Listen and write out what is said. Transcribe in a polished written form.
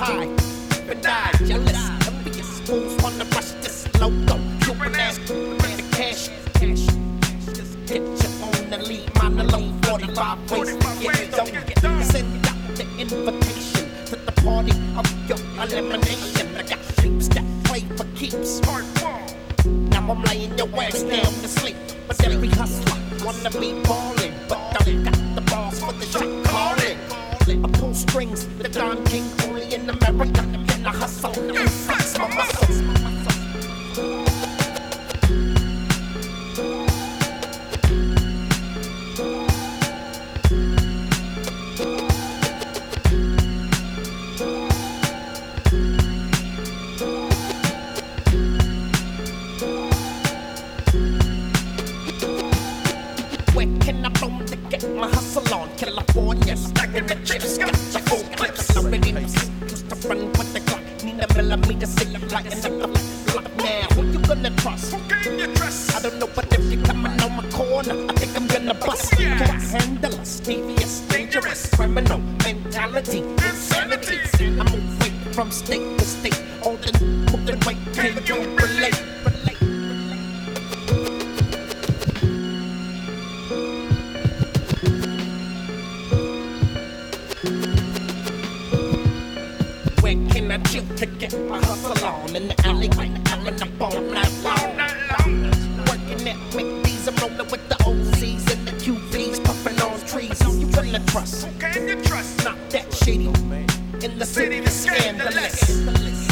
high, and die, jealous, envious fools wanna rush this logo. You an ass, bring the cash. Just get your own and leave mine alone. 45 ways to get it on. Send out the invitation to the party of your elimination. I got sheeps that play for keeps. Now I'm laying your ass down to sleep. But every hustler wanna be ballin', but don't got the balls for the shot calling. I pull strings, the Don King only in America. And I hustle and flex my muscles. Where can I roam to get my hustle on? California, stacking the chips, got your full clips. Nobody knows used to run with the clock. Need a millimeter, sit like another block. Now, who you gonna trust? I don't know, but if you're coming on my corner, I think I'm gonna bust. Can't handle us, devious, dangerous, criminal mentality, insanity. I move weight from state to state, all the moving weight. Can you relate? Where can I chill to get my hustle on? In the alleyway, I'm in the all night long. Working at McD's, I'm rolling with the OZs and the QVs, puffing on trees. Who you gonna trust? Who can you trust? Not that shady. In the city, the scandalous.